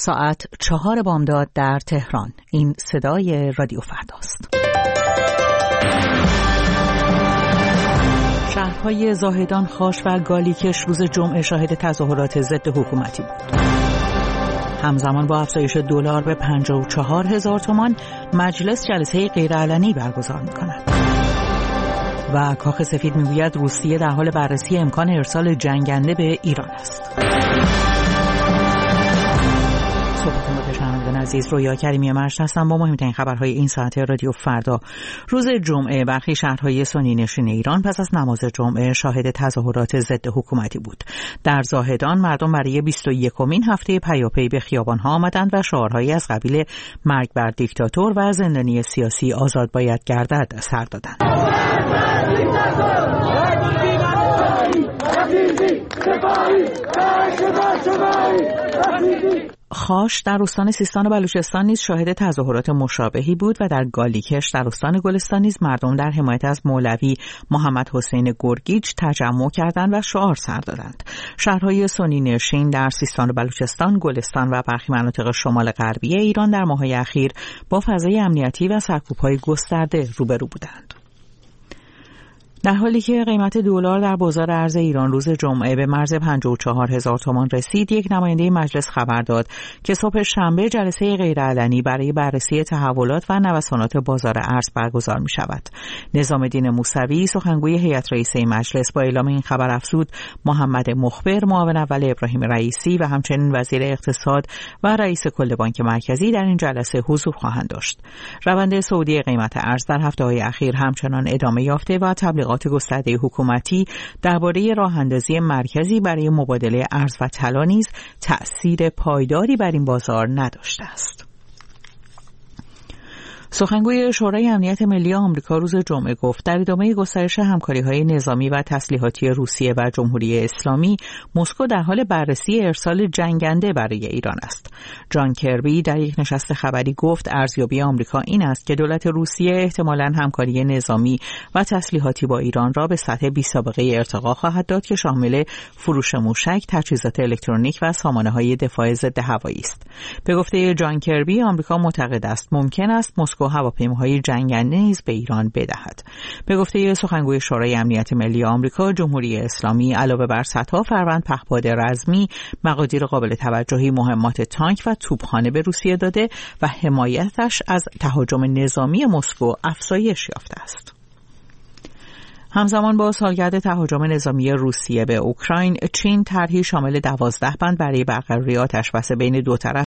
ساعت 4 بامداد در تهران. این صدای رادیو فرداست. شهرهای زاهدان، خاش و گالیکش روز جمعه شاهد تظاهرات ضد حکومتی بود. همزمان با افزایش دلار به 54,000 تومان مجلس جلسه غیرعلنی برگزار می‌کند. و کاخ سفید میگوید روسیه در حال بررسی امکان ارسال جنگنده به ایران است. شنوندگان عزیز، رویا کریمی مرشد هستم با مهمترین خبرهای این ساعت رادیو فردا. روز جمعه برخی شهرهای سنی نشین ایران پس از نماز جمعه شاهد تظاهرات ضد حکومتی بود. در زاهدان مردم برای 21مین هفته پیاپی به خیابان‌ها آمدند و شعارهایی از قبیل مرگ بر دیکتاتور و زندانی سیاسی آزاد باید گردد سر دادند. خاش در استان سیستان و بلوچستان نیز شاهد تظاهرات مشابهی بود و در گالیکش در استان گلستان نیز مردم در حمایت از مولوی محمد حسین گرگیج تجمع کردند و شعار سر دادند. شهرهای سنی نشین در سیستان و بلوچستان، گلستان و برخی مناطق شمال غربی ایران در ماه‌های اخیر با فضای امنیتی و سرکوب‌های گسترده روبرو بودند. در حالی که قیمت دلار در بازار ارز ایران روز جمعه به مرز 54,000 تومان رسید، یک نماینده مجلس خبر داد که صبح شنبه جلسه غیرعلنی برای بررسی تحولات و نوسانات بازار ارز برگزار می شود. نظام‌الدین موسوی، سخنگوی هیئت رئیسه مجلس، با اعلام این خبر افزود محمد مخبر، معاون اول ابراهیم رئیسی و همچنین وزیر اقتصاد و رئیس کل بانک مرکزی در این جلسه حضور خواهند داشت. روند صعودی قیمت ارز در هفته‌های اخیر همچنان ادامه یافته و تبلیغات گسترده حکومتی درباره راه‌اندازی مرکزی برای مبادله ارز و طلا نیز تأثیر پایداری بر این بازار نداشته است. سخنگوی شورای امنیت ملی آمریکا روز جمعه گفت در ادامه گسترش همکاری‌های نظامی و تسلیحاتی روسیه و جمهوری اسلامی، مسکو در حال بررسی ارسال جنگنده برای ایران است. جان کربی در یک نشست خبری گفت ارزیابی آمریکا این است که دولت روسیه احتمالاً همکاری نظامی و تسلیحاتی با ایران را به سطح بی‌سابقه ارتقا خواهد داد که شامل فروش موشک، تجهیزات الکترونیک و سامانه‌های دفاع ضد هوایی است. به گفته جان کربی، آمریکا معتقد است ممکن است مسکو هواپیماهای جنگنده نیز به ایران بدهد. به گفته سخنگوی شورای امنیت ملی آمریکا، جمهوری اسلامی علاوه بر صدها فروند پهپاد رزمی، مقادیر قابل توجهی مهمات تانک و توپخانه به روسیه داده و حمایتش از تهاجم نظامی مسکو افزایش یافته است. همزمان با سالگرد تهاجم نظامی روسیه به اوکراین، چین طرحی شامل 12 بند برای برقراری آتش‌بس بین دو طرف